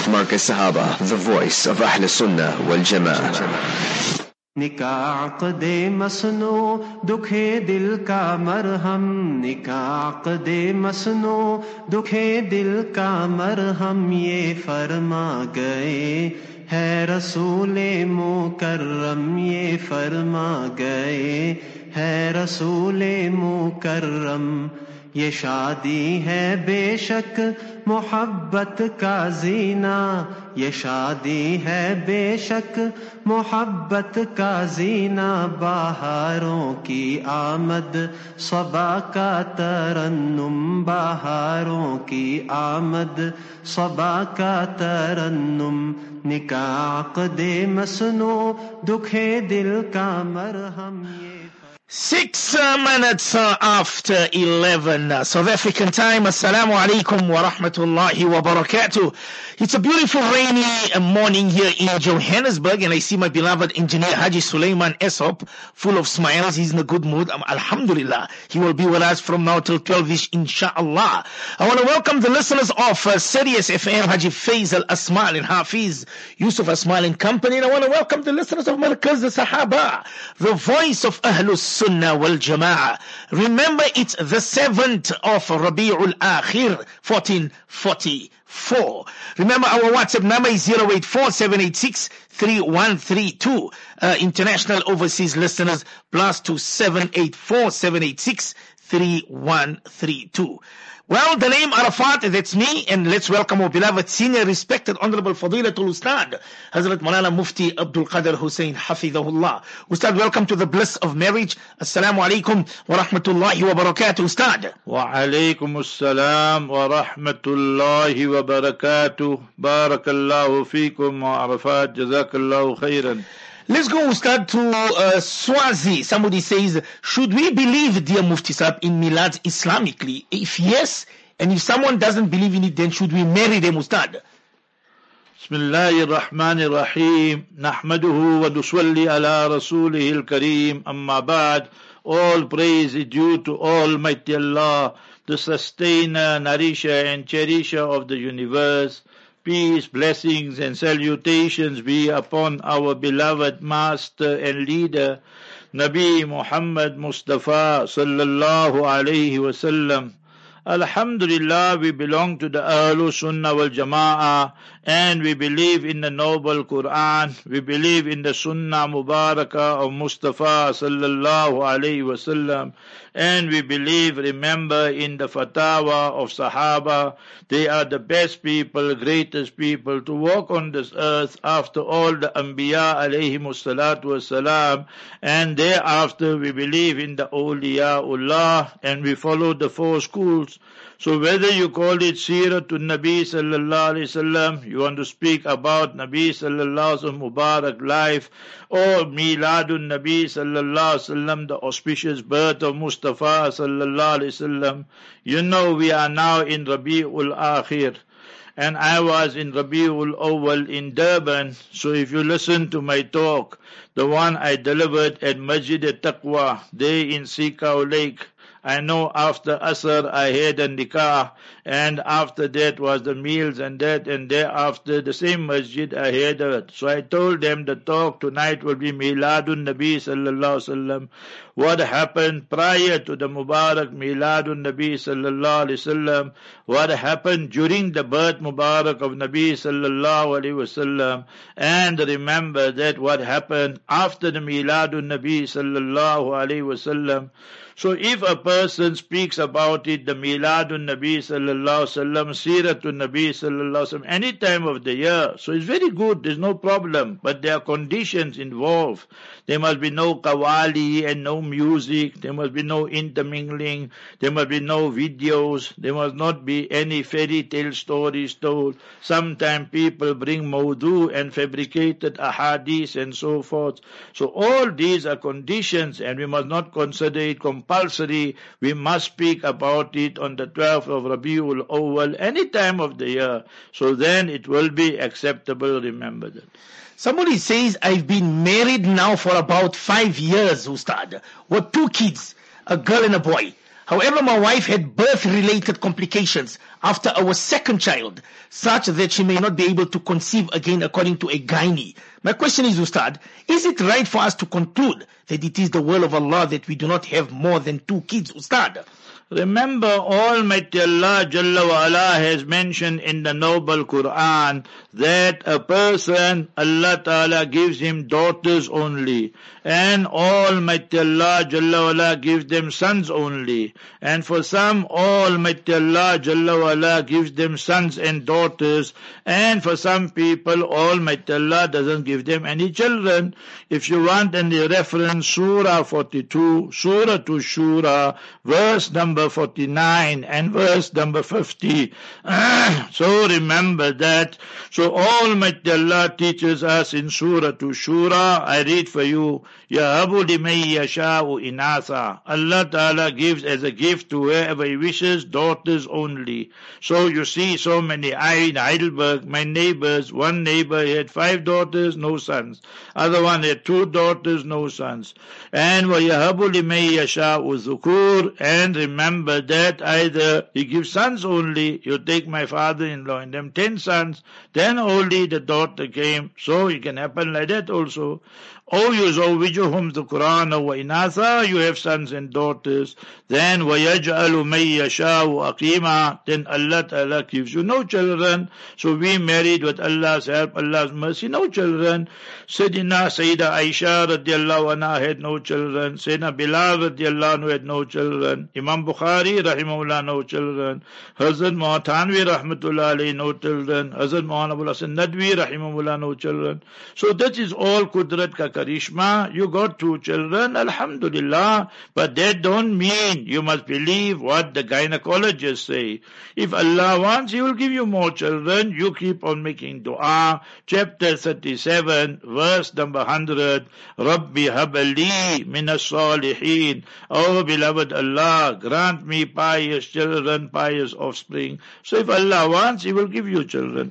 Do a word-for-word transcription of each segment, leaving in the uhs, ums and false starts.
of Marcus Sahaba, the voice of Ahl Sunnah wal Jama'ah. निकाह दे मसनो दुखे दिल का मरहम निकाह दे मसनो दुखे दिल का मरहम ये फरमा गए है रसूले मुकर्रम ये फरमा गए है रसूले मुकर्रम ये शादी है बेशक मोहब्बत का जीना ये शादी है बेशक मोहब्बत का जीना बहारों की आमद सबा का तरन्नुम बहारों की आमद सबा का तरन्नुम निकाह दे मसनो दुखे दिल का मरहम ये Six uh, minutes uh, after eleven, uh, South African time. Assalamu alaikum wa rahmatullahi wa barakatuh. It's a beautiful rainy uh, morning here in Johannesburg, and I see my beloved engineer Haji Suleiman Esop, full of smiles. He's in a good mood. Um, Alhamdulillah. He will be with us from now till twelve-ish, inshallah. I want to welcome the listeners of uh, Sirius F M, Haji Faisal Asmal and Hafiz Yusuf Asmal and company. And I want to welcome the listeners of Markaz Sahaba, the voice of Ahlus Sunnah wal Jama'ah. Remember, it's the seventh of Rabi'ul Akhir, fourteen forty-four. Remember, our WhatsApp number is zero eight four seven eight six three one three two. Uh, international overseas listeners, plus two seven eight four seven eight six three one three two. Well, the name Arafat, that's me, and let's welcome our beloved senior, respected, honorable Fadilatul Ustad, Hazrat Maulana Mufti Abdul Qadir Hussain Hafidhahullah. Ustad, welcome to the bliss of marriage. Assalamu alaikum wa rahmatullahi wa barakatuh, Ustad. Wa alaikum assalam wa rahmatullahi wa barakatuh. Barakallahu feekum wa Arafat, jazakallahu khairan. Let's go, Ustad, to uh, Swazi. Somebody says, should we believe, dear Mufti Sahib, in Milad Islamically? If yes, and if someone doesn't believe in it, then should we marry them, Ustad? Bismillahir Rahmanir Rahim. Nahmaduhu wa nusalli ala rasulihil kareem. Amma ba'd. All praise is due to Almighty Allah, the sustainer, nourisher and cherisher of the universe. Peace, blessings and salutations be upon our beloved master and leader, Nabi Muhammad Mustafa sallallahu alayhi wa sallam. Alhamdulillah, we belong to the Ahlus Sunnah wal Jama'ah, and we believe in the noble Quran. We believe in the Sunnah Mubarakah of Mustafa sallallahu alayhi wa sallam, and we believe, remember, in the Fatawa of Sahaba. They are the best people, greatest people to walk on this earth after all the Anbiya alayhimus salatu wassalam, and thereafter we believe in the Awliyaullah, and we follow the four schools. So whether you call it Siratul Nabi sallallahu alayhi wasallam, you want to speak about Nabi sallallahu alayhi wasallam Mubarak life, or Miladun Nabi sallallahu alayhi wasallam, the auspicious birth of Mustafa sallallahu alayhi wasallam, you know we are now in Rabi'ul Akhir. And I was in Rabi'ul Awwal in Durban, so if you listen to my talk, the one I delivered at Masjid al-Taqwa, there in Sikau Lake, I know after Asr I had a nikah, and after that was the meals and that, and thereafter the same masjid I had it. So I told them the talk tonight will be Miladun Nabi sallallahu alaihi wasallam. What happened prior to the Mubarak Miladun Nabi sallallahu alaihi wasallam? What happened during the birth Mubarak of Nabi sallallahu alaihi wasallam? And remember that what happened after the Miladun Nabi sallallahu alaihi wasallam. So if a person speaks about it, the Miladun Nabi sallallahu alaihi wasallam, Siratun Nabi sallallahu alaihi wasallam, any time of the year, so it's very good, there's no problem. But there are conditions involved. There must be no qawali and no music. There must be no intermingling. There must be no videos. There must not be any fairy tale stories told. Sometimes people bring mawdu and fabricated ahadith and so forth. So all these are conditions, and we must not consider it compulsory. We must speak about it on the twelfth of Rabiul Awwal, any time of the year. So then it will be acceptable, remember that. Somebody says, I've been married now for about five years, Ustad, with two kids, a girl and a boy. However, my wife had birth-related complications after our second child, such that she may not be able to conceive again according to a gynae. My question is, Ustad, is it right for us to conclude that it is the will of Allah that we do not have more than two kids, Ustad? Remember, Almighty Allah Jalla wa Ala has mentioned in the noble Quran that a person, Allah Ta'ala gives him daughters only, and Almighty Allah Jalla wa Ala gives them sons only, and for some Almighty Allah Jalla wa Ala gives them sons and daughters, and for some people Almighty Allah doesn't give them any children. If you want any reference, Surah forty-two, Surah to Shura, verse number forty-nine and verse number fifty. So remember that. So Almighty Allah teaches us in Surah to Shura. I read for you. Yahabu liman yasha'u inatha. Allah Ta'ala gives as a gift to whoever He wishes daughters only. So you see so many. I in Heidelberg, my neighbors, one neighbor had five daughters, no sons. Other one had two daughters, no sons. And wa yahabu liman yasha'u dhukur. And remember that either He gives sons only. You take my father-in-law and them ten sons, then only the daughter came. So it can happen like that also. O yuzawwijuhum dhukrana wa inatha, you have sons and daughters. Then وَيَجْعَلُ مَن يَشَاءُ aqima, then Allah Ta'ala gives you no children. So we married with Allah's help, Allah's mercy, no children. Sayyidina Sayyida Aisha radiallahu anha had no children. Sayyidina Bilal radiallahu anhu had no children. Imam Bukhari rahimahullah no children. Hazrat Mu'tanwi rahmatullah alayhi no children. Hazrat Muhammad Abul Hasan Nadwi rahimahullah no children. So that is all Qudrat ka karishma. You got two children, alhamdulillah, but that don't mean you must believe what the gynecologists say. If Allah wants, He will give you more children. You keep on making dua. Chapter thirty-seven, verse number one hundred. Rabbi habali minas salihin. Oh beloved Allah, grant me pious children, pious offspring. So if Allah wants, He will give you children.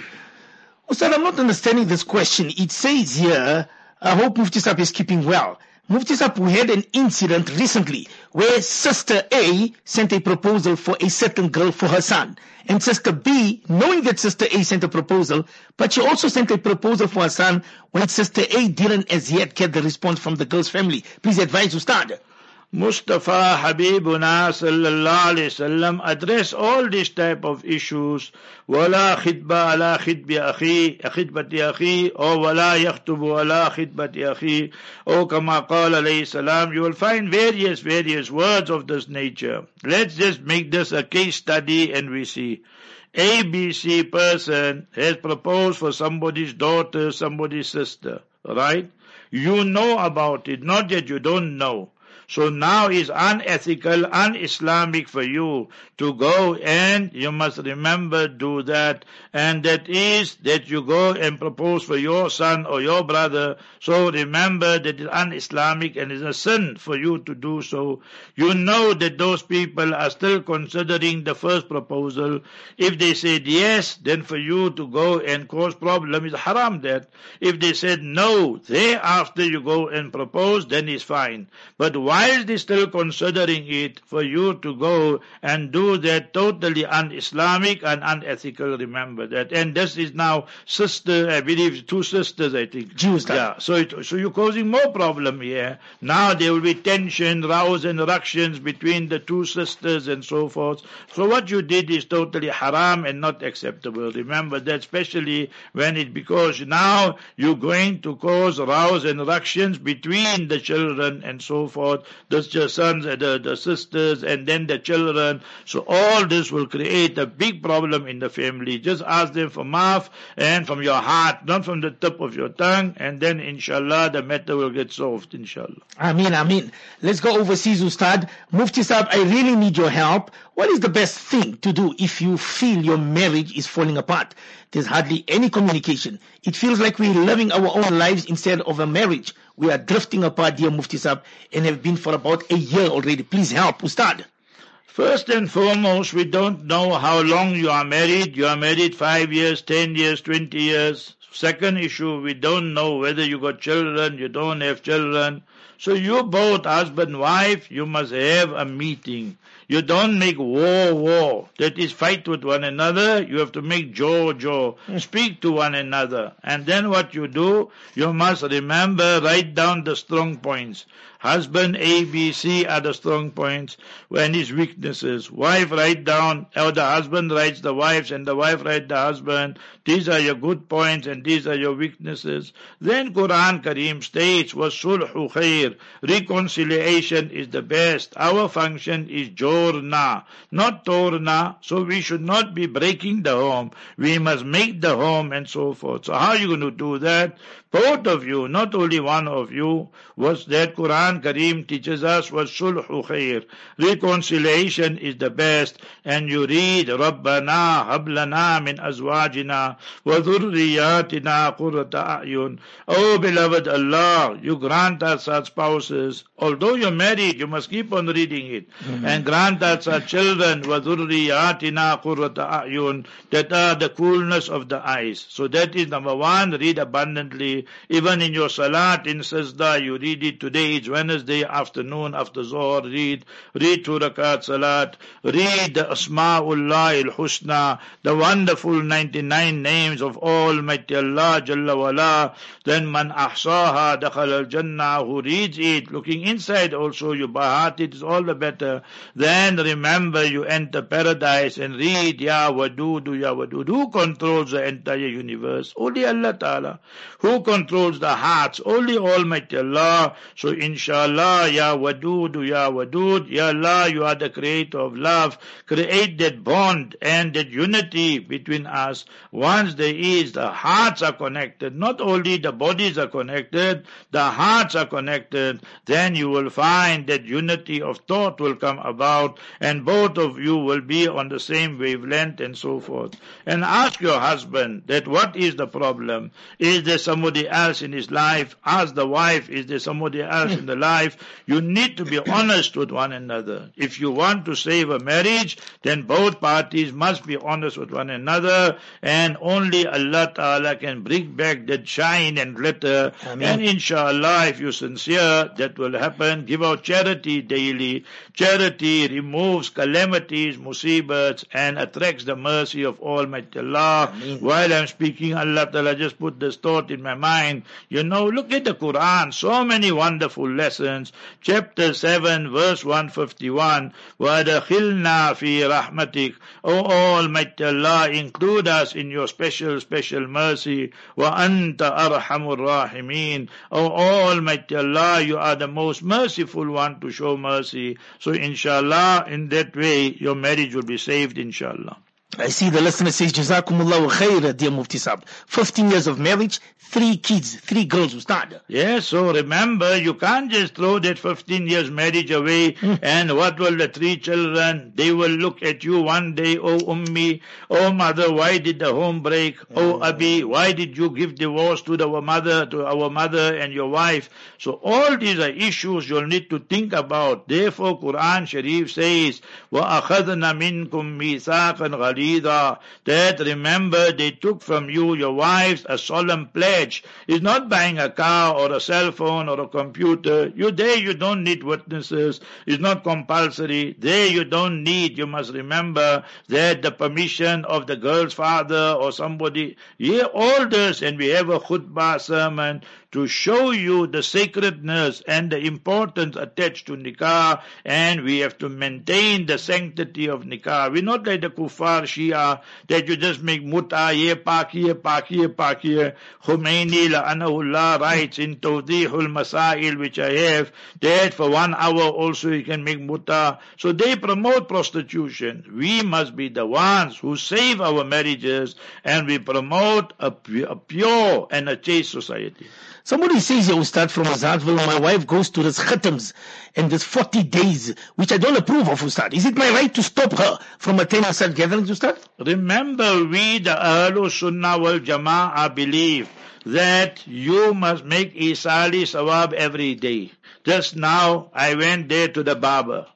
Ustad, I'm not understanding this question. It says here, I hope Mufti Saab is keeping well. Mufti Saab, we had an incident recently where Sister A sent a proposal for a certain girl for her son. And Sister B, knowing that Sister A sent a proposal, but she also sent a proposal for her son when Sister A didn't as yet get the response from the girl's family. Please advise Ustad. Mustafa Habibuna sallallahu alayhi wasallam address all these type of issues. Wala khidba ala khidbi akhi, khidbati akhi, or wala yakhtubu ala khidbati akhi, or kama qala alayhi salam. You will find various, various words of this nature. Let's just make this a case study and we see. A B C person has proposed for somebody's daughter, somebody's sister, right? You know about it, not that you don't know. So now it's unethical, un-Islamic for you to go, and you must remember do that, and that is that you go and propose for your son or your brother. So remember that it's un-Islamic and it's a sin for you to do so. You know that those people are still considering the first proposal. If they said yes, then for you to go and cause problem is haram that. If they said no, thereafter you go and propose, then it's fine. But why While they still considering it, for you to go and do that totally un-Islamic and unethical, remember that. And this is now sister, I believe two sisters, I think. Jews. Yeah, so it, so you're causing more problem here. Now there will be tension, rows and ructions between the two sisters and so forth. So what you did is totally haram and not acceptable. Remember that, especially when it, because now you're going to cause rows and ructions between the children and so forth. The sons, the, the sisters, and then the children. So all this will create a big problem in the family. Just ask them for maaf and from your heart, not from the tip of your tongue, and then inshallah the matter will get solved, inshallah. Ameen, ameen. Let's go overseas, Ustad. Mufti Saab, I really need your help. What is the best thing to do if you feel your marriage is falling apart? There's hardly any communication. It feels like we're living our own lives instead of a marriage. We are drifting apart, dear Mufti Saab, and have been for about a year already. Please help, Ustad. First and foremost, we don't know how long you are married. You are married five years, ten years, twenty years. Second issue, we don't know whether you got children, you don't have children. So you both, husband and wife, you must have a meeting. You don't make war, war. That is fight with one another. You have to make jaw, jaw. Speak to one another. And then what you do, you must remember, write down the strong points. Husband, A, B, C are the strong points and his weaknesses. Wife write down, or the husband writes the wives and the wife writes the husband. These are your good points and these are your weaknesses. Then Quran Kareem states, وَالصُّلْحُ خَيْرٌ. Reconciliation is the best. Our function is jorna, not torna. So we should not be breaking the home. We must make the home and so forth. So how are you going to do that? Both of you, not only one of you, was that Quran Kareem teaches us was sulhu khair. Reconciliation is the best. And you read, Rabbana hablana min azwajina wa dhurriyatina qurrata a'yun. Oh beloved Allah, you grant us our spouses. Although you're married, you must keep on reading it. Mm-hmm. And grant us our children, wa dhurriyatina qurrata a'yun, that are the coolness of the eyes. So that is number one, read abundantly. Even in your salat, in sajda, you read it. Today it's Wednesday afternoon, after Zohar, read. Read two rakat salat. Read the Asma'ullah al-Husna, the wonderful ninety-nine names of Almighty Allah Jalla wala. Then man ahsaha dakhal al-Jannah, who reads it, looking inside also, you bahat it is all the better. Then remember you enter paradise and read Ya Wadudu, Ya Wadud. Who controls the entire universe? Only Allah Ta'ala. Who controls the hearts? Only Almighty Allah. So inshallah, Ya Wadudu, Ya Wadud, Ya Allah, you are the creator of love. Create that bond and that unity between us. Once there is, the hearts are connected. Not only the bodies are connected, the hearts are connected. Then you will find that unity of thought will come about and both of you will be on the same wavelength and so forth. And ask your husband that what is the problem? Is there somebody else in his life? Ask the wife, is there somebody else in the life? You need to be honest with one another. If you want to save a marriage, then both parties must be honest with one another, and only Allah Ta'ala can bring back that shine and glitter. Ameen. And inshallah, if you're sincere, that will happen. Give out charity daily. Charity removes calamities, musibats, and attracts the mercy of Almighty Allah. Ameen. While I'm speaking, Allah Ta'ala just put this thought in my mind. You know, look at the Quran, so many wonderful lessons. Chapter seven, verse one fifty-one, وَأَدْخِلْنَا فِي رَحْمَتِكَ. O Almighty Allah, include us in your special, special mercy. وَأَنْتَ أَرْحَمُ الرَّاحِمِينَ. O Almighty Allah, you are the most merciful one to show mercy. So inshallah, in that way, your marriage will be saved, inshallah. I see the listener says, Jazakumullahu khair, dear Mufti Sahib. fifteen years of marriage, three kids, three girls who started. Yes, so remember, you can't just throw that fifteen years marriage away. Mm. And what will the three children? They will look at you one day, oh Ummi, oh mother, why did the home break? Mm. Oh Abi, why did you give divorce to our mother, to our mother and your wife? So all these are issues you'll need to think about. Therefore, Quran Sharif says, وَأَخَذْنَا مِنْكُمْ مِيثَاقًا غَلِيظًا. That remember, they took from you, your wives, a solemn pledge. It's not buying a car or a cell phone or a computer. You there, you don't need witnesses. It's not compulsory. There you don't need, you must remember that the permission of the girl's father or somebody. Hear all this, and we have a khutbah sermon to show you the sacredness and the importance attached to nikah, and we have to maintain the sanctity of nikah. We're not like the kuffar Shia that you just make muta, ye pakiye, pakiye, pakiye. Khomeini la'anahullah writes in Tawdihul Masail, which I have, that for one hour also you can make muta. So they promote prostitution. We must be the ones who save our marriages, and we promote a, a pure and a chaste society. Somebody says here, Ustad, from Azadville, my wife goes to this khatams and this forty days, which I don't approve of, Ustad. Is it my right to stop her from attending such gatherings, Ustad? Remember, we, the Ahlul Sunnah wal Jama'ah, believe that you must make Isali Sawab every day. Just now, I went there to the barber.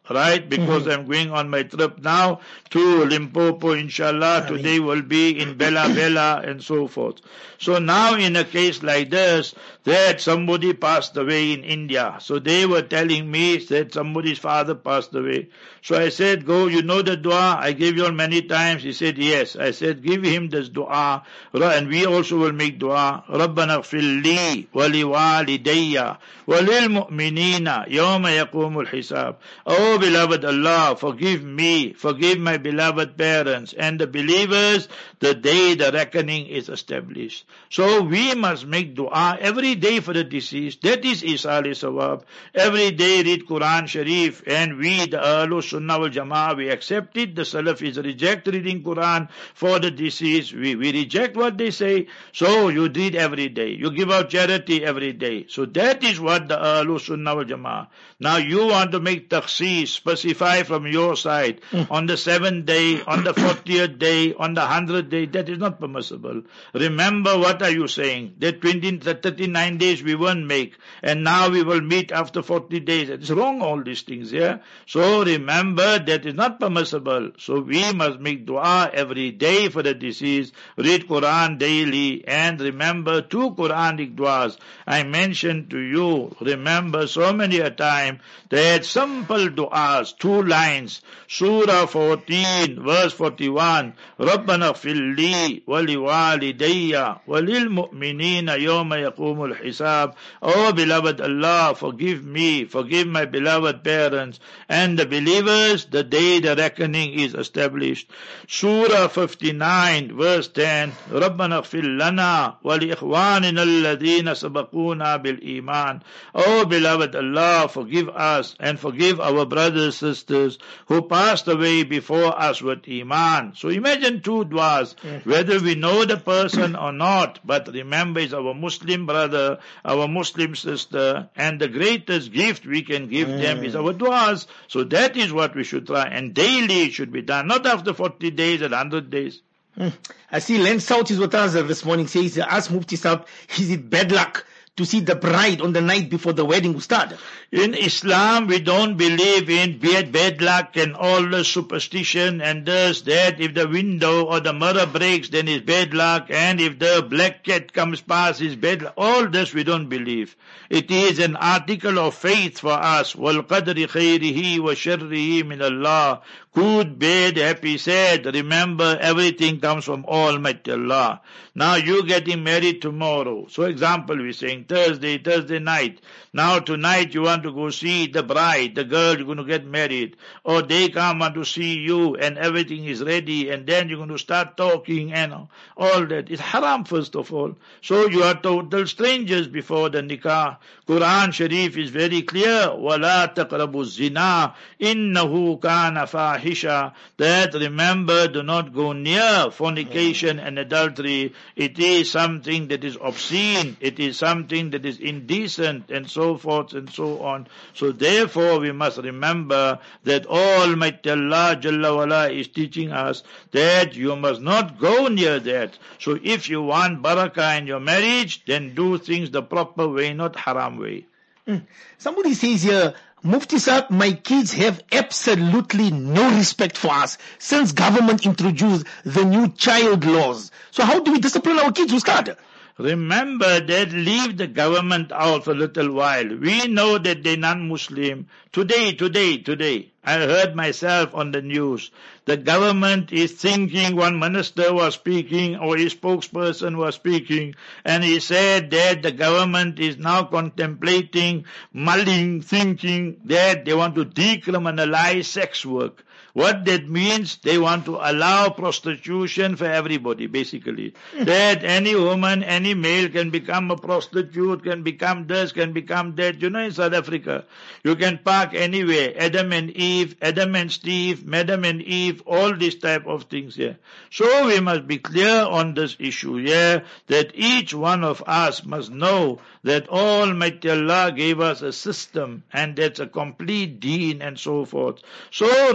right? Because I'm going on my trip now to Limpopo, inshallah. Today will be in Bella Bella and so forth. So now in a case like this, that somebody passed away in India. So they were telling me that somebody's father passed away. So I said, go, you know the dua I gave you all many times? He said, yes. I said, give him this dua, and we also will make dua. رَبَّنَا اغْفِرْ لِي وَلِوَالِدَيَّ وَلِلْمُؤْمِنِينَ يَوْمَ يَقُومُ الْحِسَابِ. Oh beloved Allah, forgive me, forgive my beloved parents and the believers the day the reckoning is established. So we must make dua every day for the deceased. That is Isal Sawab. Every day read Quran Sharif, and we, the Ahlul Sunnah wal Jama'ah, we accept it. The Salafis reject reading Quran for the deceased. We, we reject what they say. So you read every day. You give out charity every day. So that is what the Ahlul Sunnah wal Jama'ah. Now you want to make takhsis, specify from your side, mm. on the seventh day, on the fortieth day, on the hundredth day, that is not permissible. Remember, what are you saying? That twenty, thirty-nine days we won't make, and now we will meet after forty days. It's wrong, all these things, yeah? So remember, that is not permissible. So we must make dua every day for the deceased, read Quran daily, and remember two Quranic duas. I mentioned to you, remember so many a time, that simple du'as, two lines, Surah fourteen, verse forty-one, رَبَّنَا اغْفِرْ لِي وَلِوَالِدَيَّ وَلِلْمُؤْمِنِينَ يَوْمَ يَقُومُ الْحِسَابِ. Oh beloved Allah, forgive me, forgive my beloved parents and the believers the day the reckoning is established. Surah fifty-nine, verse ten, رَبَّنَا اغْفِرْ لَنَا وَلِإِخْوَانِنَا الَّذِينَ سَبَقُونَا بِالْإِيمَانِ. Oh beloved Allah, forgive us and forgive our brothers, sisters who passed away before us with Iman. So imagine two duas, yes. Whether we know the person or not, but remember it's our Muslim brother, our Muslim sister, and the greatest gift we can give mm. them is our duas. So that is what we should try, and daily it should be done, not after forty days and one hundred days. Mm. I see Len South is with us this morning, says, ask Mufti Sahib, is it bad luck to see the bride on the night before the wedding will start? In Islam, we don't believe in bad, bad luck and all the superstition and this, that. If the window or the mirror breaks, then it's bad luck. And if the black cat comes past, it's bad luck. All this we don't believe. It is an article of faith for us. وَالْقَدْرِ خَيْرِهِ وَشَرِّهِ مِنَ اللَّهِ. Good, bad, happy, sad. Remember, everything comes from Almighty Allah. Now you getting married tomorrow. So example, we're saying Thursday, Thursday night. Now tonight you want to go see the bride, the girl you're going to get married. Or they come want to see you and everything is ready, and then you're going to start talking and all that. It's haram first of all. So you are total strangers before the nikah. Quran Sharif is very clear. وَلَا تَقْرَبُوا الزِّنَا إِنَّهُ كَانَ فَاحِشًا. That remember, do not go near fornication and adultery. It is something that is obscene. It is something that is indecent and so forth and so on. So therefore we must remember that Almighty Allah Jalla wala is teaching us that you must not go near that. So if you want barakah in your marriage, then do things the proper way, not haram way. Mm. Somebody says here, Mufti Sahib, my kids have absolutely no respect for us since government introduced the new child laws. So how do we discipline our kids who start? Remember that leave the government out for a little while. We know that they're non-Muslim. Today, today, today, I heard myself on the news. The government is thinking, one minister was speaking, or his spokesperson was speaking, and he said that the government is now contemplating, mulling, thinking that they want to decriminalize sex work. What that means, they want to allow prostitution for everybody, basically. That any woman, any male can become a prostitute, can become this, can become that. You know, in South Africa, you can park anywhere. Adam and Eve, Adam and Steve, Madam and Eve, all these type of things here. So we must be clear on this issue here, that each one of us must know that Almighty Allah gave us a system, and that's a complete deen and so forth. So remember,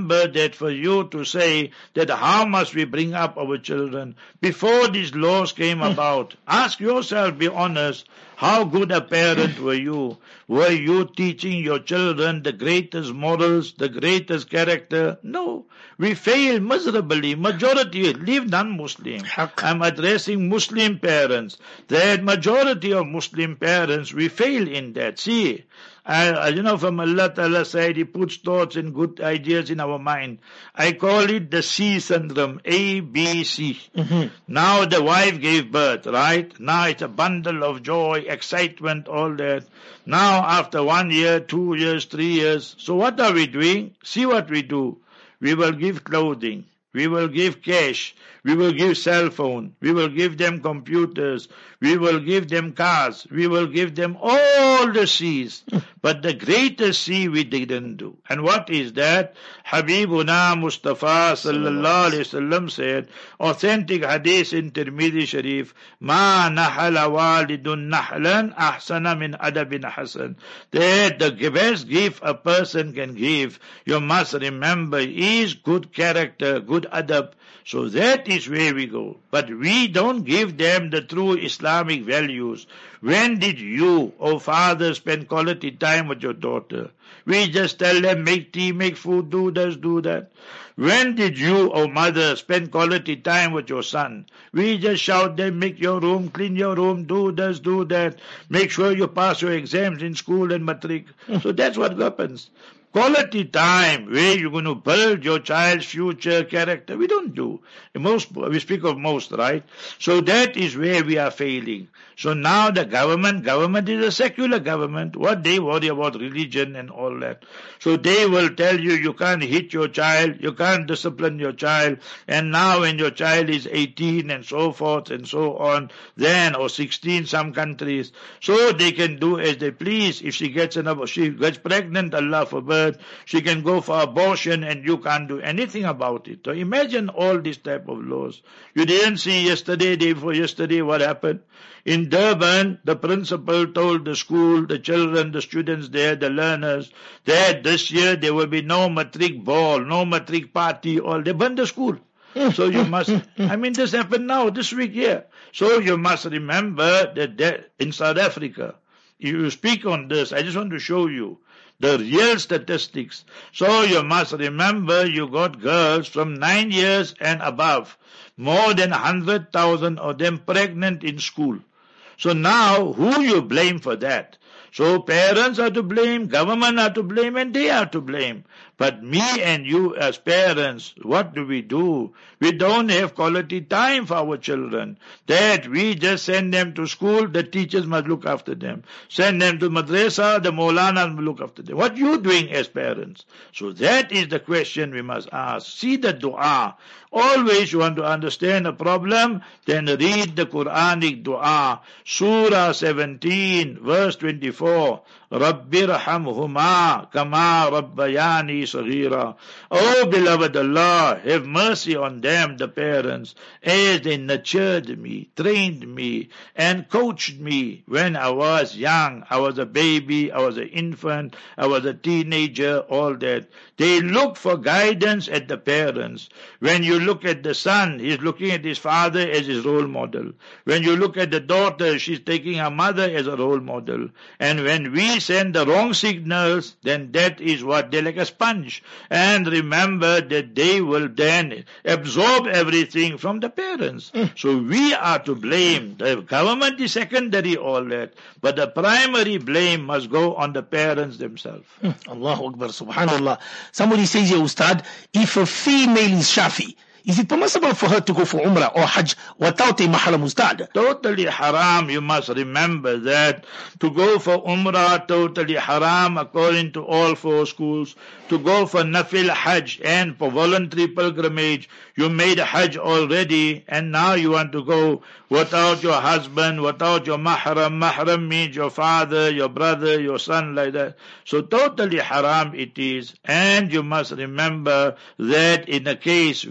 remember that for you to say that how must we bring up our children before these laws came about, ask yourself, be honest, how good a parent were you? Were you teaching your children the greatest morals, the greatest character? No. We fail miserably. Majority, leave non-Muslim. I'm addressing Muslim parents. That majority of Muslim parents, we fail in that. See, I, you know, from Allah Ta'ala side, He puts thoughts and good ideas in our mind. I call it the C syndrome, A, B, C. Mm-hmm. Now the wife gave birth, right? Now it's a bundle of joy, excitement, all that. Now after one year, two years, three years, so what are we doing? See what we do. We will give clothing. We will give cash. We will give cell phone. We will give them computers. We will give them cars. We will give them all the C's. But the greatest C we didn't do. And what is that? Habibuna Mustafa sallallahu alayhi wasallam said, authentic hadith in Tirmidhi Sharif, Ma nahala walidun nahlan ahsana min adabin hasan. That the best gift a person can give, you must remember, is good character, good adab. So that is where we go. But we don't give them the true Islamic values. When did you, oh father, spend quality time with your daughter? We just tell them, make tea, make food, do this, do that. When did you, oh mother, spend quality time with your son? We just shout them, make your room, clean your room, do this, do that. Make sure you pass your exams in school and matric. So that's what happens. Quality time, where you're going to build your child's future character, we don't do. Most, we speak of most, right? So that is where we are failing. So now the government, government is a secular government. What they worry about religion and all that. So they will tell you, you can't hit your child, you can't discipline your child, and now when your child is eighteen and so forth and so on, then, or sixteen, some countries, so they can do as they please. If she gets enough, she gets pregnant, Allah forbid, she can go for abortion and you can't do anything about it. So imagine all these type of laws. You didn't see yesterday, day before yesterday, what happened? In Durban, the principal told the school, the children, the students there, the learners, that this year there will be no matric ball, no matric party, all. They burned the school. So you must, I mean, this happened now, this week here. So you must remember that, that in South Africa, if you speak on this, I just want to show you the real statistics. So you must remember you got girls from nine years and above, more than one hundred thousand of them pregnant in school. So now, who you blame for that? So parents are to blame, government are to blame, and they are to blame. But me and you as parents, what do we do? We don't have quality time for our children. That we just send them to school, the teachers must look after them. Send them to madrasa, the maulana will look after them. What are you doing as parents? So that is the question we must ask. See the dua. Always you want to understand a problem, then read the Quranic dua. Surah seventeen, verse twenty-four. Rabbi rahamhuma kama rabbayani saghira. Oh beloved Allah, have mercy on them, the parents, as they nurtured me, trained me, and coached me when I was young. I was a baby, I was an infant, I was a teenager, all that. They look for guidance at the parents. When you look at the son, he's looking at his father as his role model. When you look at the daughter, she's taking her mother as a role model. And when we send the wrong signals, then that is what, they're like a sponge. And remember that they will then absorb everything from the parents. Mm. So we are to blame. The government is secondary, all that. But the primary blame must go on the parents themselves. Mm. Allahu Akbar, subhanallah. Somebody says here, Ustad, if a female is Shafi, is it permissible for her to go for Umrah or Hajj without a mahram, Ustad? Totally haram. You must remember that. To go for Umrah, totally haram according to all four schools. To go for Nafil Hajj and for voluntary pilgrimage, you made a Hajj already and now you want to go without your husband, without your mahram. Mahram means your father, your brother, your son, like that. So totally haram it is. And you must remember that in a case where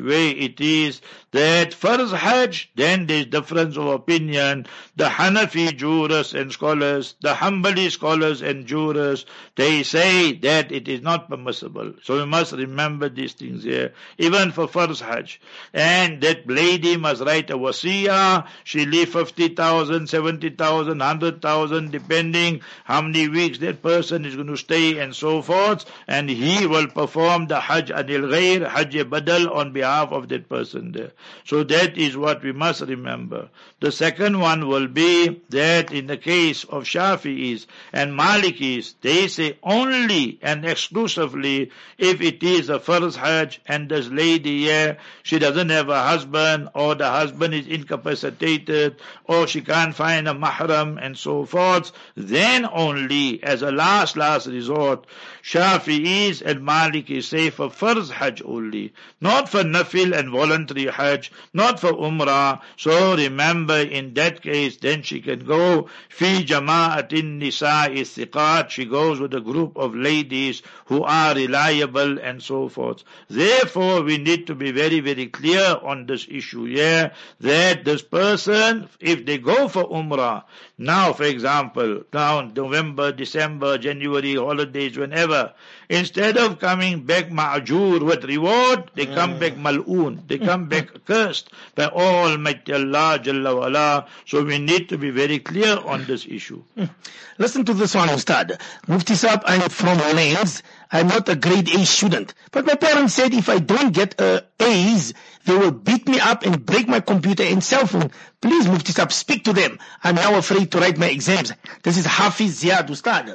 it is that Farz Hajj, then there's difference of opinion. The Hanafi jurists and scholars, the Hanbali scholars and jurists, they say that it is not permissible. So we must remember these things here, even for Farz Hajj. And that lady must write a wasiyah, she leave fifty thousand, seventy thousand, one hundred thousand, depending how many weeks that person is going to stay and so forth, and he will perform the Hajj anil ghair, Hajj badal on behalf of that person there. So that is what we must remember. The second one will be that in the case of Shafi'is and Malikis, they say only and exclusively if it is a Farz Hajj and this lady here, she doesn't have a husband, or the husband is incapacitated, or she can't find a mahram and so forth, then only as a last, last resort, Shafi'is and Malikis say for Farz Hajj only, not for Nafil and voluntary Hajj, not for Umrah. So remember, in that case, then she can go fi jama'atin nisa'i thiqat, she goes with a group of ladies who are reliable and so forth. Therefore, we need to be very, very clear on this issue here, that this person, if they go for Umrah, now for example, now November, December, January, holidays, whenever, instead of coming back ma'ajur with reward, they come back mal'oon, they come back cursed by Almighty Allah Jalla wa Ala. So we need to be very clear on this issue. Listen to this one, Ustad. Mufti Saab, I'm from Lanes. I'm not a grade A student. But my parents said if I don't get uh, A's, they will beat me up and break my computer and cell phone. Please, Mufti Saab, speak to them. I'm now afraid to write my exams. This is Hafiz Ziad, Ustad.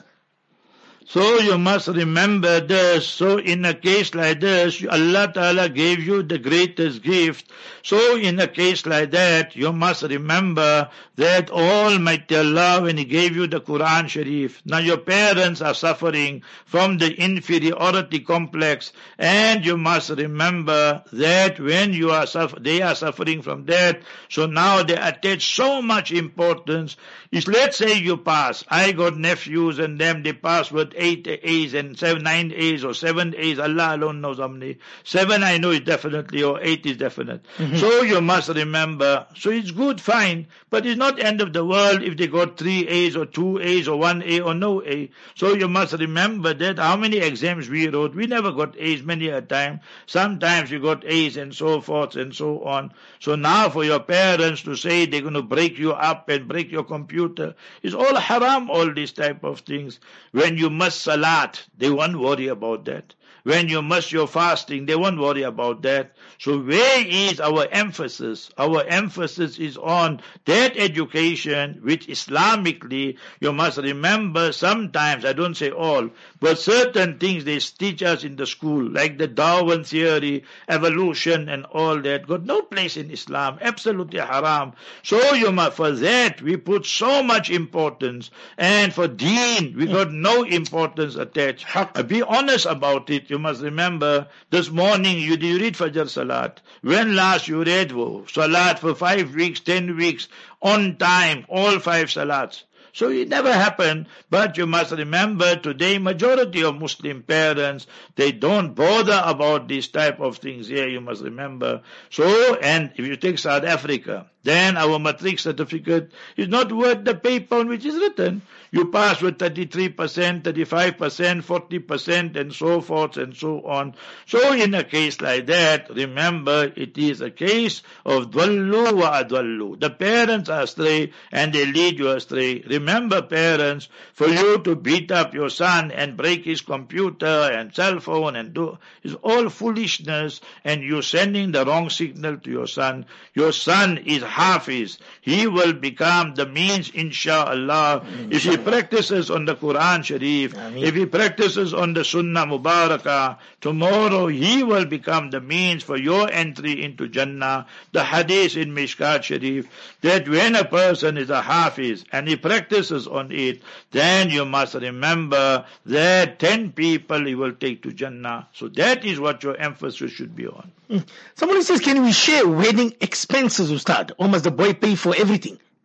So you must remember this. So in a case like this, Allah Ta'ala gave you the greatest gift. So in a case like that, you must remember that Almighty Allah, when He gave you the Quran Sharif, now your parents are suffering from the inferiority complex, and you must remember that when you are suffer- they are suffering from that, so now they attach so much importance. Is let's say you pass. I got nephews and them, they pass with eight A's and seven, nine A's or seven A's. Allah alone knows how many. Seven I know is definitely, or eight is definite. Mm-hmm. So you must remember. So it's good, fine, but it's not end of the world if they got three A's or two A's or one A or no A. So you must remember that how many exams we wrote, we never got A's many a time. Sometimes you got A's and so forth and so on. So now for your parents to say they're going to break you up and break your computer, it's all haram, all these type of things. When you must salat, they won't worry about that. When you must your fasting, they won't worry about that. So where is our emphasis? Our emphasis is on that education which Islamically, you must remember sometimes, I don't say all, but certain things they teach us in the school, like the Darwin theory, evolution and all that, got no place in Islam, absolutely haram. So you must, for that we put so much importance, and for deen we got no importance attached. Be honest about it. You must remember, this morning you did read Fajr Salat. When last you read Salat for five weeks, ten weeks, on time, all five Salats? So it never happened, but you must remember today majority of Muslim parents, they don't bother about these type of things here, you must remember. So, and if you take South Africa, then our matric certificate is not worth the paper on which is written. You pass with thirty-three percent, thirty-five percent, forty percent and so forth and so on. So in a case like that, remember it is a case of dwallu wa adwallu. The parents are astray and they lead you astray. Remember parents, for you to beat up your son and break his computer and cell phone and do, is all foolishness, and you're sending the wrong signal to your son. Your son is Hafiz. He will become the means, inshallah, if he practices on the Quran Sharif, Ameen. If he practices on the Sunnah Mubarakah, tomorrow he will become the means for your entry into Jannah. The hadith in Mishkat Sharif, that when a person is a Hafiz and he practices on it, then you must remember that ten people he will take to Jannah. So that is what your emphasis should be on. Somebody says, can we share wedding expenses, Ustad? Or must the boy pay for everything?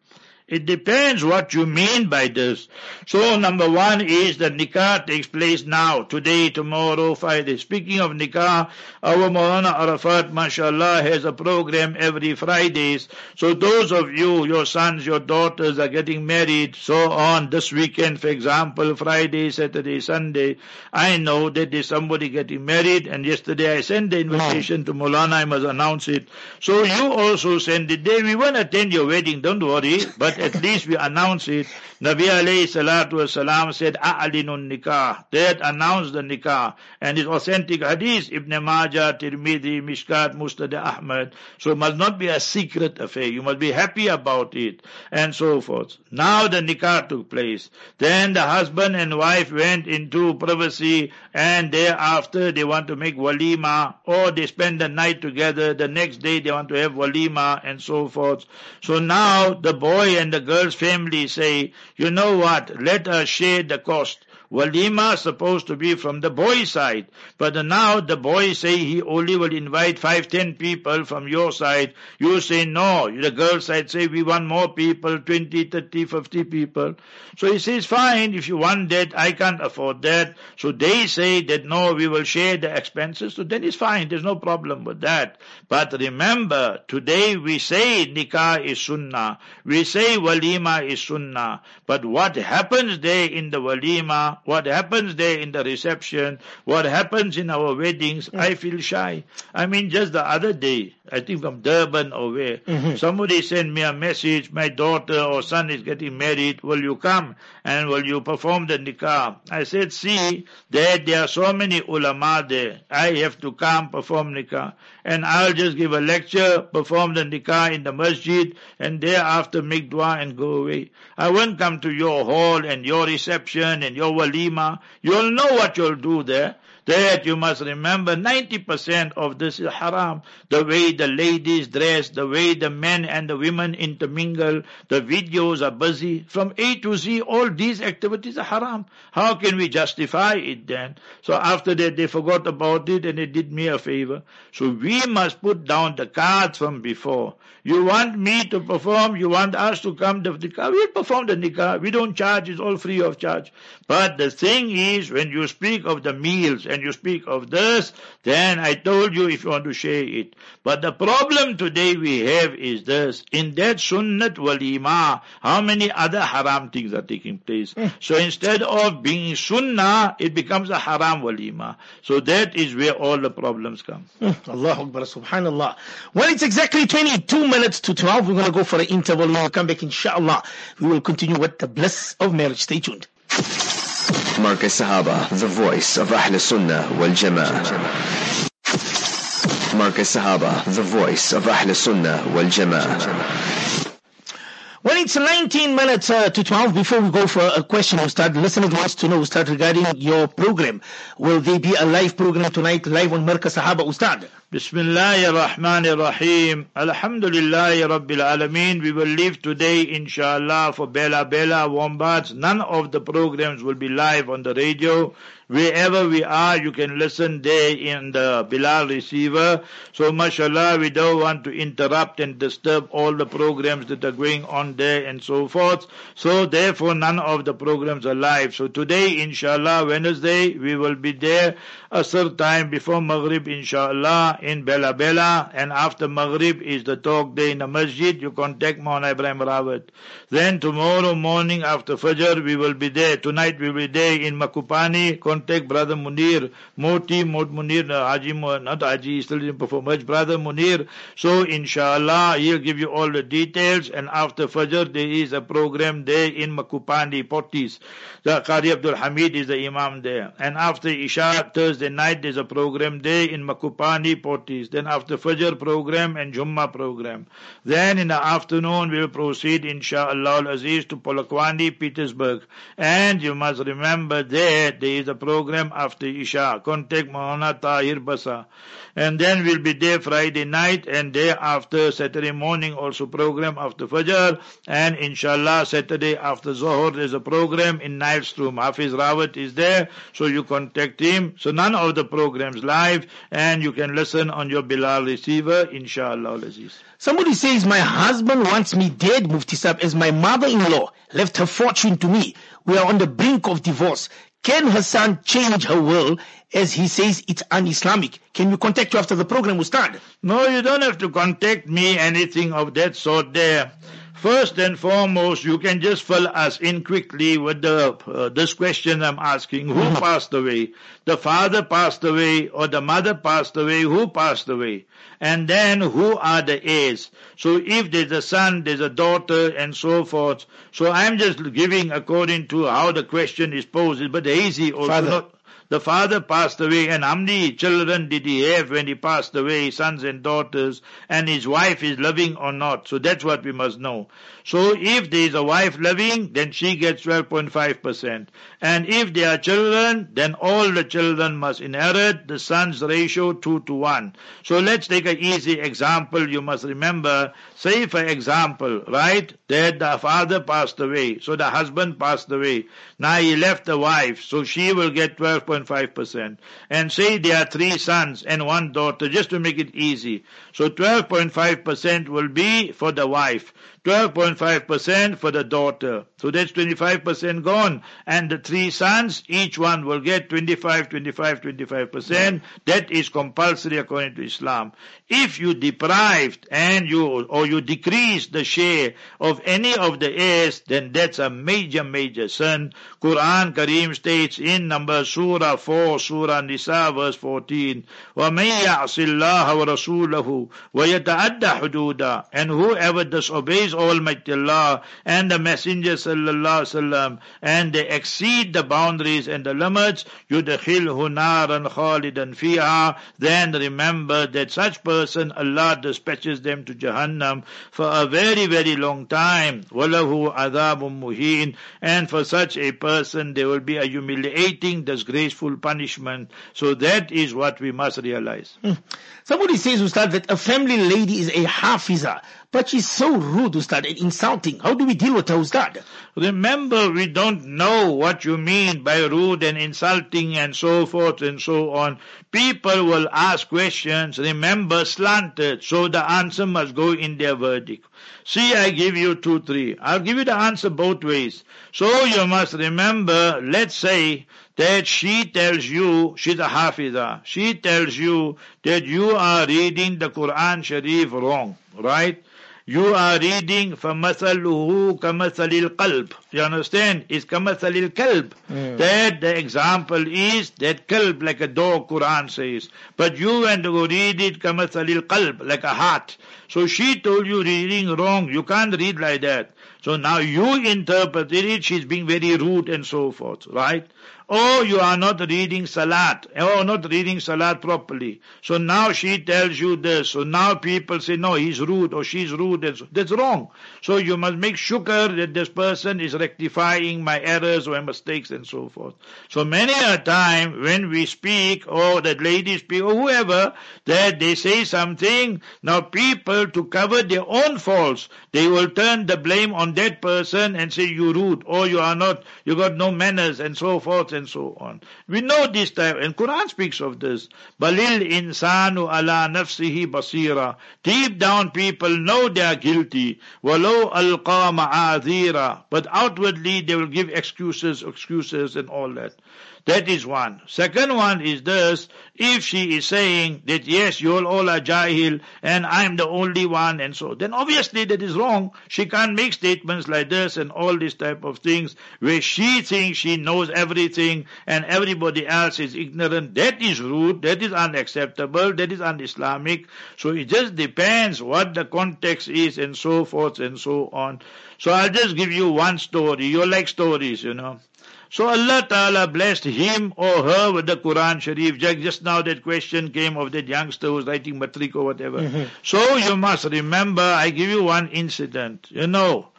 It depends what you mean by this. So number one is that nikah takes place now, today, tomorrow, Friday. Speaking of nikah, our Maulana Arafat, mashallah, has a program every Fridays. So those of you, your sons, your daughters are getting married, so on this weekend, for example, Friday, Saturday, Sunday, I know that there's somebody getting married, and yesterday I sent the invitation to Maulana, I must announce it. So you also send it there. We won't attend your wedding, don't worry, but at least we announce it. Nabi alayhi salatu wasalam said, A'alinun nikah. That announced the nikah. And it's authentic hadith, Ibn Majah, Tirmidhi, Mishkat, Musnad Ahmad. So it must not be a secret affair. You must be happy about it, and so forth. Now the nikah took place. Then the husband and wife went into privacy, and thereafter they want to make walima, or they spend the night together. The next day they want to have walima, and so forth. So now the boy and the girl's family say, you know what, let us share the cost. Walima is supposed to be from the boy's side, but now the boy say he only will invite five, ten people from your side. You say no. The girl side say we want more people, twenty, thirty, fifty people. So he says fine, if you want that, I can't afford that. So they say that no, we will share the expenses. So then it's fine. There's no problem with that. But remember, today we say nikah is sunnah. We say walima is sunnah. But what happens there in the walima, what happens there in the reception, what happens in our weddings, mm. I feel shy. I mean, just the other day, I think from Durban or where, mm-hmm. somebody sent me a message, my daughter or son is getting married, will you come and will you perform the nikah? I said, see, there, there are so many ulama there. I have to come perform nikah. And I'll just give a lecture, perform the nikah in the masjid, and thereafter make dua and go away. I won't come to your hall and your reception and your walima. You'll know what you'll do there. That you must remember, ninety percent of this is haram. The way the ladies dress, the way the men and the women intermingle, the videos are busy. From A to Z, all these activities are haram. How can we justify it then? So after that, they forgot about it and it did me a favor. So we must put down the cards from before. You want me to perform, you want us to come to the nikah, we'll perform the nikah. We don't charge, it's all free of charge. But the thing is, when you speak of the meals and you speak of this, then I told you if you want to share it. But the problem today we have is this. In that sunnat walima, how many other haram things are taking place? Mm. So instead of being sunnah, it becomes a haram walima. So that is where all the problems come. Mm. Allahu Akbar, subhanallah. Well, it's exactly twenty-two minutes to twelve. We're going to go for an interval. We'll come back, inshallah. We will continue with the bliss of marriage. Stay tuned. Marcus Sahaba, the voice of Ahl Sunnah wal Jama'ah. Marcus Sahaba, the voice of Ahl Sunnah wal Jama'ah. Well, it's nineteen minutes uh, to twelve. Before we go for a question, we start listening wants to know, Ustad, regarding your program. Will there be a live program tonight, live on Marcus Sahaba, Ustad? Bismillahir Rahmanir Rahim. Alhamdulillahi Rabbil Alameen. We will leave today, inshallah, for Bella Bella, Wombats. None of the programs will be live on the radio. Wherever we are, you can listen there in the Bilal receiver. So, mashallah, we don't want to interrupt and disturb all the programs that are going on there and so forth. So, therefore, none of the programs are live. So, today, inshallah, Wednesday, we will be there Asr time before Maghrib, inshallah, in Bella Bella. And after Maghrib is the talk day in the masjid. You contact Maulana Ibrahim Rawat. Then, tomorrow morning after Fajr, we will be there. Tonight, we will be there in Makupani. Contact Brother Munir, Moti, Mot Munir, Haji, not Haji, still didn't perform much, Brother Munir. So, inshallah, he'll give you all the details. And after Fajr, there is a program there in Makupani, Pottis. The Qari Abdul Hamid is the Imam there. And after Isha, Thursday night, there's a program there in Makupani, Pottis. Then after Fajr program and Jummah program. Then in the afternoon, we will proceed, inshallah al-Aziz, to Polakwani, Petersburg. And you must remember there, there is a program after Isha. Contact Maulana Tahir Basa. And then we'll be there Friday night, and day after Saturday morning also program after Fajr. And inshallah Saturday after Zohar there's a program in Nilestrom. Hafiz Rawat is there, so you contact him. So none of the programs live, and you can listen spoken on your Bilal receiver, inshallah al-Aziz. Somebody says, my husband wants me dead, Mufti Sahib, as my mother-in-law left her fortune to me. We are on the brink of divorce. Can her son change her will, as he says it's un-Islamic? Can we contact you after the program will start? No, you don't have to contact me, anything of that sort there. First and foremost, you can just fill us in quickly with the uh, this question I'm asking. Who passed away? The father passed away or the mother passed away? Who passed away? And then who are the heirs? So if there's a son, there's a daughter and so forth. So I'm just giving according to how the question is posed. But hazy also Father. not. The father passed away, and how many children did he have when he passed away, sons and daughters, and his wife is living or not? So that's what we must know. So if there is a wife living, then she gets twelve point five percent. And if there are children, then all the children must inherit. The sons ratio two to one. So let's take an easy example. You must remember, say for example, right, that the father passed away, so the husband passed away. Now he left the wife, so she will get twelve point five percent. And say there are three sons and one daughter, just to make it easy. So twelve point five percent will be for the wife, twelve point five percent for the daughter. So that's twenty-five percent gone. And the three sons, each one will get twenty-five, twenty-five, twenty-five percent. That is compulsory according to Islam. If you deprived and you, or you decrease the share of any of the heirs, then that's a major, major sin. Quran Kareem states in number Surah four, Surah Nisa, verse fourteen, وَمَن يَعْصِ اللَّهَ وَرَسُولَهُ وَيَتَعَدَّ حُدُودًا. And whoever disobeys Almighty Allah and the Messenger sallallahu alaihi wasallam, and they exceed the boundaries and the limits, يُدْخِلْهُ نَارًا خَالِدًا فِيهَا. Then remember that such person, Allah dispatches them to Jahannam for a very, very long time. وَلَهُ عَذَابٌ مُهِينٌ. And for such a person, there will be a humiliating, disgraceful punishment. So that is what we must realize. Hmm. Somebody says, Ustad, that a family lady is a hafiza, but she's so rude, Ustad, and insulting. How do we deal with her, Ustad? Remember, we don't know what you mean by rude and insulting and so forth and so on. People will ask questions, remember, slanted, so the answer must go in their verdict. See, I give you two, three. I'll give you the answer both ways. So you must remember, let's say that she tells you, she's a hafiza, she tells you that you are reading the Quran Sharif wrong, right? You are reading فَمَثَلُهُ كَمَثَلِ الْقَلْبِ. You understand? It's كَمَثَلِ الْكَلْبِ. Mm. That the example is that kalb, like a dog, Quran says. But you went to go read it كَمَثَلِ الْقَلْبِ, like a heart. So she told you reading wrong. You can't read like that. So now you interpreted it, she's being very rude and so forth, right? Oh, you are not reading Salat. Oh, not reading Salat properly. So now she tells you this. So now people say, no, he's rude or she's rude. That's wrong. So you must make shukr that this person is rectifying my errors or my mistakes and so forth. So many a time when we speak, or that lady speak, or whoever, that they say something, now people, to cover their own faults, they will turn the blame on that person and say, you rude, or you are not, you got no manners and so forth and so on. We know this type, and Quran speaks of this. Balil insanu ala nafsihi basira. Deep down people know they are guilty. Walau alqa ma'adhira. But outwardly they will give excuses, excuses and all that. That is one. Second one is this: if she is saying that yes, you all are jahil and I'm the only one and so, then obviously that is wrong. She can't make statements like this and all these type of things where she thinks she knows everything and everybody else is ignorant. That is rude, that is unacceptable, that is un-Islamic. So it just depends what the context is and so forth and so on. So I'll just give you one story. You like stories, you know. So Allah Ta'ala blessed him or her with the Quran Sharif. Just now that question came of that youngster who's writing matric or whatever. Mm-hmm. So you must remember, I give you one incident. You know,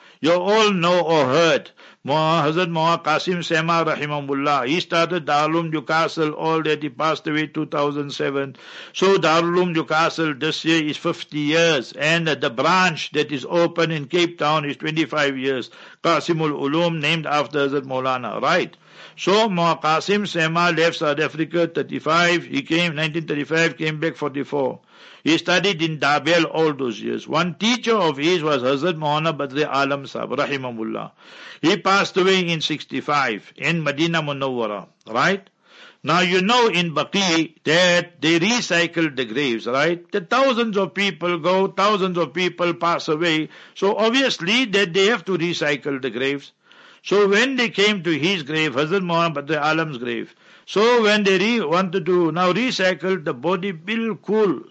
You all know or heard Hazrat Muhammad Qasim Sema rahimahullah. He started Darul Uloom Newcastle, all that. He passed away two thousand seven. So Darul Uloom Newcastle this year is fifty years, and the branch that is open in Cape Town is twenty-five years. Qasimul Uloom, named after Hazrat Maulana, right? So Muhammad Qasim Sema left South Africa thirty-five. He came nineteen thirty-five, came back forty-four. He studied in Dabel all those years. One teacher of his was Hazrat Maulana Badri Alam Sahib, rahimahullah. He passed away in sixty-five in Medina Munawwara, right? Now you know in Baqi that they recycled the graves, right? That thousands of people go, thousands of people pass away. So obviously that they have to recycle the graves. So when they came to his grave, Hazrat Muhammad Badri Alam's grave, so when they re wanted to now recycle the body, bilkul,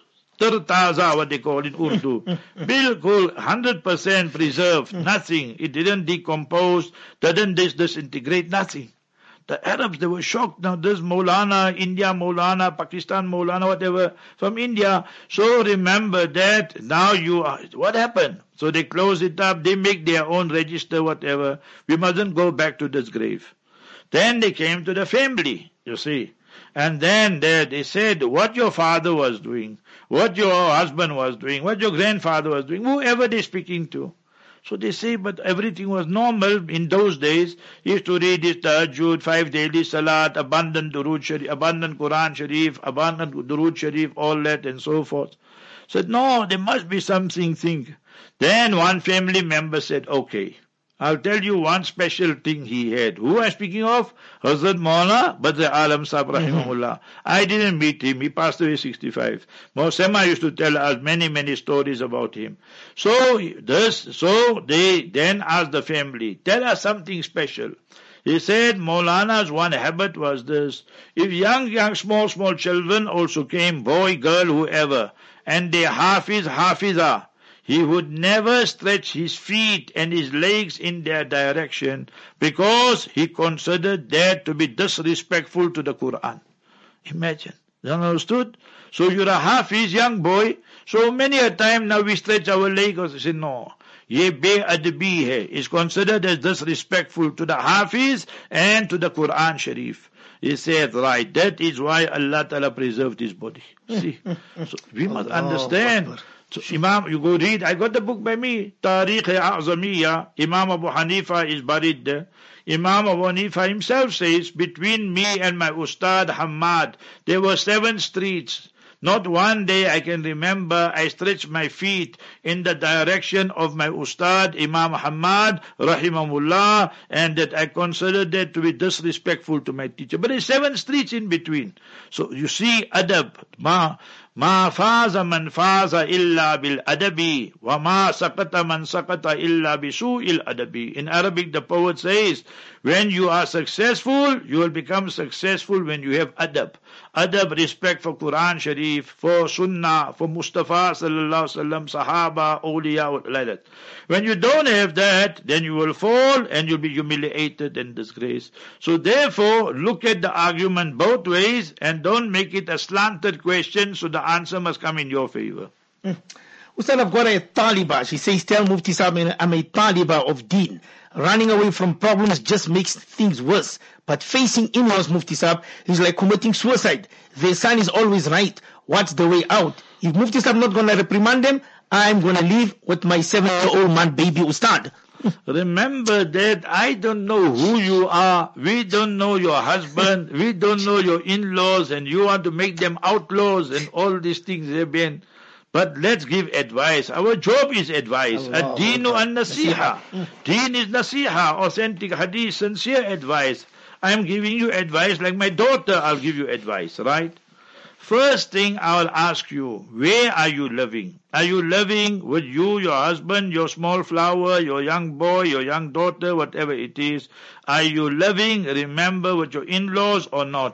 Taza, what they call it in Urdu. Bilkul, one hundred percent preserved, nothing. It didn't decompose, didn't dis disintegrate, nothing. The Arabs, they were shocked. Now this Maulana, India Maulana, Pakistan Maulana, whatever, from India. So remember that now you are, what happened? So they close it up, they make their own register, whatever. We mustn't go back to this grave. Then they came to the family, you see. And then they, they said, what your father was doing, what your husband was doing, what your grandfather was doing, whoever they're speaking to. So they say, but everything was normal in those days. He used to read his tahajjud, five daily salat, abundant durood sharif, abundant Quran sharif, abundant durood sharif, all that and so forth. Said, no, there must be something thing. Then one family member said, okay, I'll tell you one special thing he had. Who am I speaking of? Hazrat Maulana Badri Alam Sahib rahimahullah. I didn't meet him. He passed away sixty-five. Mausema used to tell us many, many stories about him. So this, so they then asked the family, tell us something special. He said Maulana's one habit was this. If young, young, small, small children also came, boy, girl, whoever, and they hafiz, hafiza, he would never stretch his feet and his legs in their direction because he considered that to be disrespectful to the Quran. Imagine. You understood? So you're a hafiz, young boy. So many a time now we stretch our legs and say, no, ye be-adbi hai. Is considered as disrespectful to the hafiz and to the Quran Sharif. He said, right, that is why Allah Ta'ala preserved his body. See? So we must understand. So Imam, you go read, I got the book by me, Tarikh-e-A'zamiyya, Imam Abu Hanifa is buried there. Imam Abu Hanifa himself says, between me and my Ustad Hamad, there were seven streets. Not one day I can remember I stretched my feet in the direction of my Ustad Imam Hamad rahimahullah, and that I considered that to be disrespectful to my teacher. But there's seven streets in between. So you see adab, ma ما فاز من فاز إلا بالأدب وما سقط من سقط إلا بسوء الأدب. In Arabic the poet says, when you are successful, you will become successful when you have adab. Adab, respect for Quran Sharif, for Sunnah, for Mustafa sallallahu alaihi wasallam, Sahaba, awliya, like that. When you don't have that, then you will fall and you'll be humiliated and disgraced. So therefore, look at the argument both ways and don't make it a slanted question, so the answer must come in your favor. Mm. Ustad, I've got a taliba. She says, tell Mufti Sahib, I'm a taliba of deen. Running away from problems just makes things worse. But facing in-laws, Mufti Sahib, is like committing suicide. Their son is always right. What's the way out? If Mufti Sahib not going to reprimand them, I'm going to live with my seven-year-old man, baby Ustad. Remember that I don't know who you are. We don't know your husband. We don't know your in-laws, and you want to make them outlaws and all these things have been. But let's give advice. Our job is advice. Ad-deenu an-nasiha. Deen is nasiha, authentic hadith, sincere advice. I am giving you advice like my daughter, I'll give you advice, right? First thing I will ask you, where are you living? Are you living with you, your husband, your small flower, your young boy, your young daughter, whatever it is? Are you living, remember, with your in-laws or not?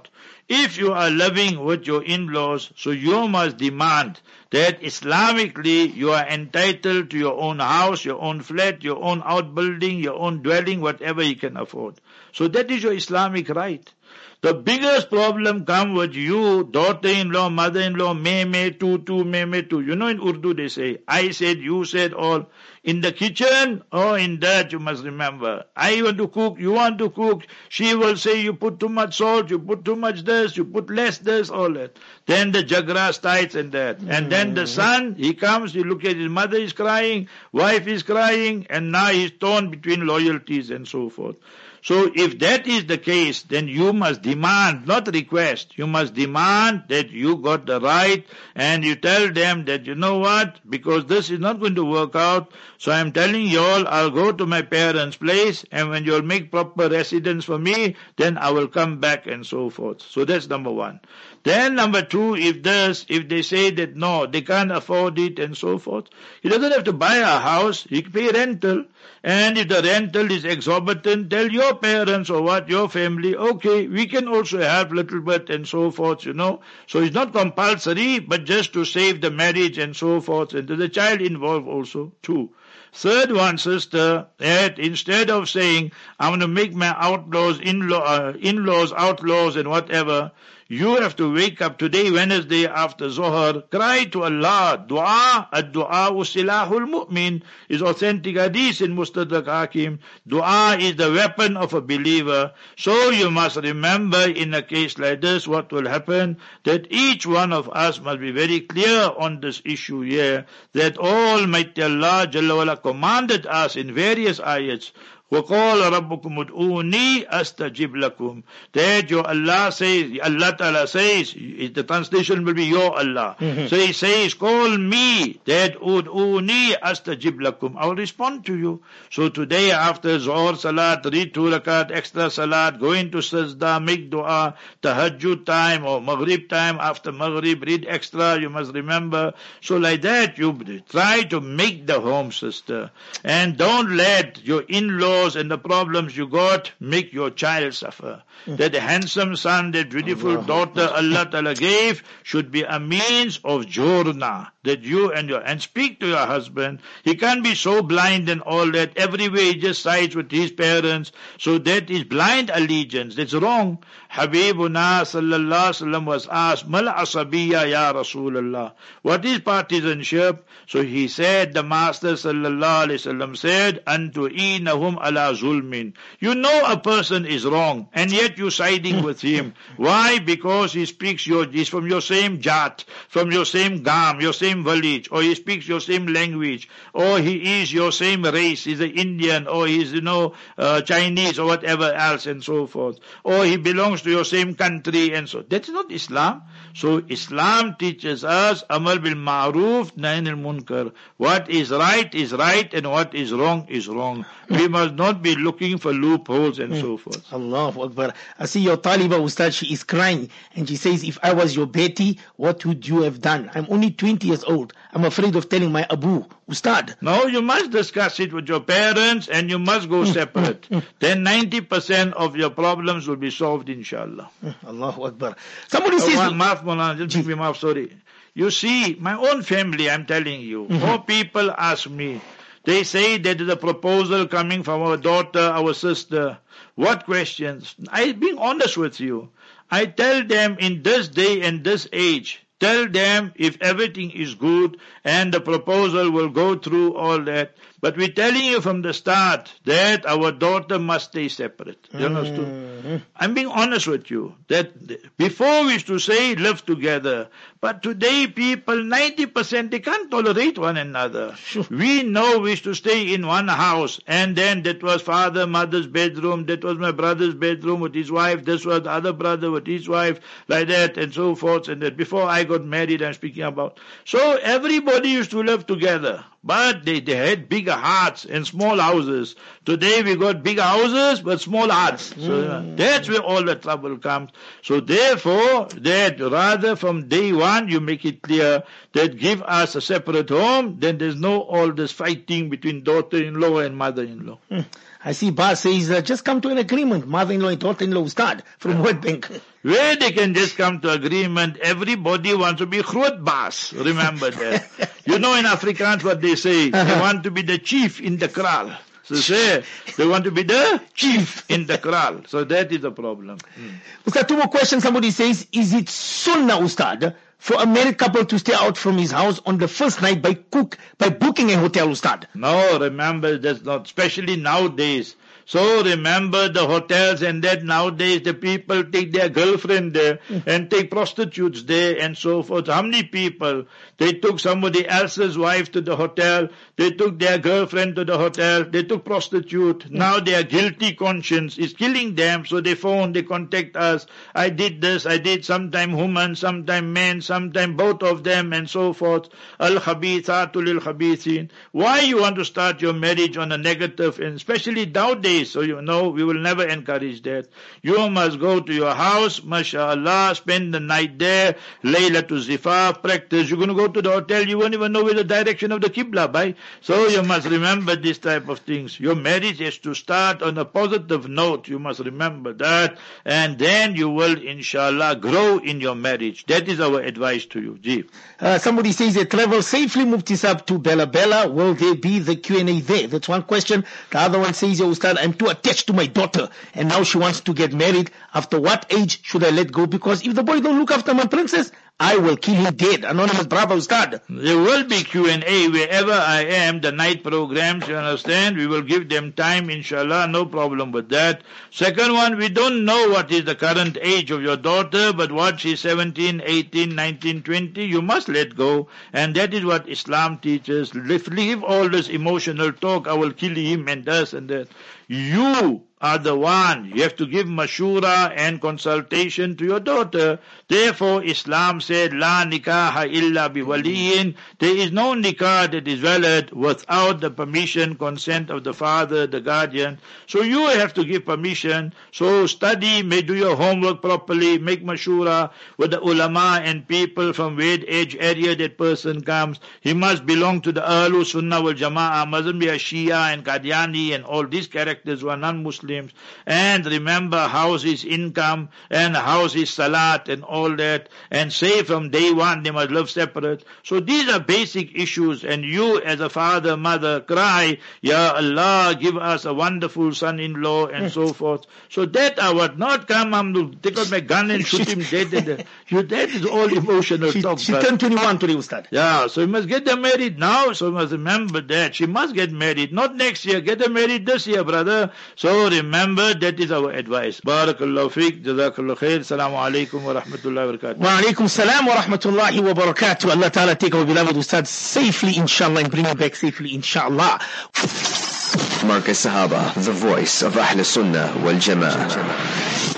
If you are living with your in-laws, so you must demand that Islamically you are entitled to your own house, your own flat, your own outbuilding, your own dwelling, whatever you can afford. So that is your Islamic right. The biggest problem comes with you, daughter-in-law, mother-in-law, me, me, tu, tu, me, me, tu. You know in Urdu they say, I said, you said, all. In the kitchen, oh, in that you must remember. I want to cook, you want to cook. She will say, you put too much salt, you put too much this, you put less this, all that. Then the jagra starts and that. And then the son, he comes, you look at his mother is crying, wife is crying, and now he's torn between loyalties and so forth. So if that is the case, then you must demand, not request. You must demand that you got the right, and you tell them that, you know what, because this is not going to work out, so I'm telling you all, I'll go to my parents' place, and when you'll make proper residence for me, then I will come back and so forth. So that's number one. Then number two, if this, if they say that no, they can't afford it and so forth, he doesn't have to buy a house, he can pay rental. And if the rental is exorbitant, tell your parents or what, your family, okay, we can also help a little bit and so forth, you know. So it's not compulsory, but just to save the marriage and so forth. And there's a child involved also, too. Third one, sister, that instead of saying, I'm going to make my outlaws, in-law, uh, in-laws, outlaws and whatever, you have to wake up today, Wednesday after Zohar, cry to Allah. Dua, ad-du'a silahul mu'min is authentic hadith in Mustadrak Hakim. Dua is the weapon of a believer. So you must remember in a case like this what will happen, that each one of us must be very clear on this issue here, that Almighty Allah Jalla wala commanded us in various ayats, وَقَالَ رَبُّكُمُ ادْعُونِي أَسْتَجِبْ لَكُمْ. That your Allah says, Allah Ta'ala says, the translation will be your Allah. Mm-hmm. So he says, call me, that ud'uni astajib lakum. I will respond to you. So today after Zohar Salat, read two rakat, extra Salat, go into Sajda, make dua, Tahajjud time or Maghrib time, after Maghrib, read extra, you must remember. So like that, you try to make the home, sister. And don't let your in-law and the problems you got make your child suffer. That handsome son, that beautiful Allah. daughter Allah Ta'ala gave should be a means of jorna. That you and your, and speak to your husband. He can't be so blind and all that. Everywhere he just sides with his parents. So that is blind allegiance. That's wrong. Habibuna sallallahu alaihi wasallam was asked, Mal asabiyya ya Rasulullah. What is partisanship? So he said, the Master sallallahu alaihi wasallam said, Antu inahum ala zulmin. You know a person is wrong, and yet you're siding with him. Why? Because he speaks your, he's from your same jat, from your same gam, your same village, or he speaks your same language, or he is your same race, he's an Indian, or he's, you know, uh, Chinese, or whatever else, and so forth. Or he belongs to your same country, and so. That's not Islam. So Islam teaches us, amal bil ma'ruf, nahy anil munkar. What is right is right, and what is wrong is wrong. We must not be looking for loopholes and mm. so forth. Allahu Akbar. I see your Taliba Ustad, she is crying, and she says, if I was your Betty, what would you have done? I'm only twenty years old. I'm afraid of telling my Abu, Ustad. No, you must discuss it with your parents, and you must go separate. Then ninety percent of your problems will be solved, inshallah. Allahu Akbar. Somebody oh, says... Maaf, Maulana, just give me maaf, sorry. You see, my own family, I'm telling you, mm-hmm. more people ask me, they say that is a proposal coming from our daughter, our sister. What questions? I'm being honest with you. I tell them in this day and this age, tell them if everything is good and the proposal will go through all that. But we're telling you from the start that our daughter must stay separate. You understand? Mm-hmm. I'm being honest with you. That before we used to say live together. But today people, ninety percent, they can't tolerate one another. Sure. We know we used to stay in one house. And then that was father, mother's bedroom. That was my brother's bedroom with his wife. This was the other brother with his wife. Like that and so forth. And that before I got married, I'm speaking about. So everybody used to live together. But they, they had bigger hearts and small houses. Today we got bigger houses but small hearts. So uh, that's where all the trouble comes. So therefore, that rather from day one you make it clear that give us a separate home, then there's no all this fighting between daughter-in-law and mother-in-law. I see Ba says, uh, just come to an agreement, mother-in-law and daughter-in-law Ustad from World Bank. Where they can just come to agreement, everybody wants to be groot baas. Remember that. You know in Afrikaans what they say, they want to be the chief in the kraal. So say, they want to be the chief in the kraal. So that is the problem. Hmm. Ustad, two more questions. Somebody says, is it sunnah, Ustad, for a married couple to stay out from his house on the first night by cook by booking a hotel, Ustad? No, remember, that's not, especially nowadays. So remember the hotels and that nowadays the people take their girlfriend there and take prostitutes there and so forth. How many people? They took somebody else's wife to the hotel. They took their girlfriend to the hotel. They took prostitute. Now their guilty conscience is killing them. So they phone, they contact us. I did this, I did sometime woman, sometime men, sometime both of them and so forth. Al-khabithatu lil-khabithin. Why you want to start your marriage on a negative, and especially nowadays? So you know, we will never encourage that. You must go to your house, mashallah, spend the night there, Laylatul Zifaf, practice. You're going to go to the hotel, you won't even know where the direction of the Qibla, by. So you must remember this type of things. Your marriage has to start on a positive note. You must remember that. And then you will, inshallah, grow in your marriage. That is our advice to you. Ji. Uh, somebody says they travel safely, Mufti Sahib, to Bella Bella. Will there be the Q and A there? That's one question. The other one says, yo, Ustad, I'm too attached to my daughter and now she wants to get married. After what age should I let go? Because if the boy don't look after my princess, I will kill him dead. Anonymous brother, Ustad. There will be Q and A wherever I am, the night programs, you understand? We will give them time, inshallah, no problem with that. Second one, we don't know what is the current age of your daughter, but what she's seventeen, eighteen, nineteen, twenty, you must let go. And that is what Islam teaches. Leave all this emotional talk, I will kill him and this and that. You are the one. You have to give mashura and consultation to your daughter. Therefore, Islam said, La nikaha illa biwaliyin. There is no nikah that is valid without the permission, consent of the father, the guardian. So you have to give permission. So study, may do your homework properly, make mashura with the ulama and people from where age area that person comes. He must belong to the Ahlul Sunnah wal Jama'ah, mustn't be a Shia and Qadiani and all these characters who are non-Muslim. And remember, how's his income and how's his salat and all that, and say from day one they must live separate. So these are basic issues, and you as a father, mother, cry, Ya Allah, give us a wonderful son-in-law and so forth. So that I would not come, I'm to take out my gun and shoot him dead. You, that is all emotional she, talk. She turned twenty-one today, Ustad. Yeah, so you must get them married now. So you must remember that. She must get married, not next year. Get them married this year, brother. So remember, that is our advice. Barakallahu feek, jazakallahu khair. Assalamu alaikum wa rahmatullahi wa barakatuh. Wa alaikum salam wa rahmatullahi wa barakatuh. Allah Ta'ala take our beloved Ustad safely, inshallah, and bring him back safely, inshallah. Marcus Sahaba, the voice of Ahl Sunnah wal Jama'ah.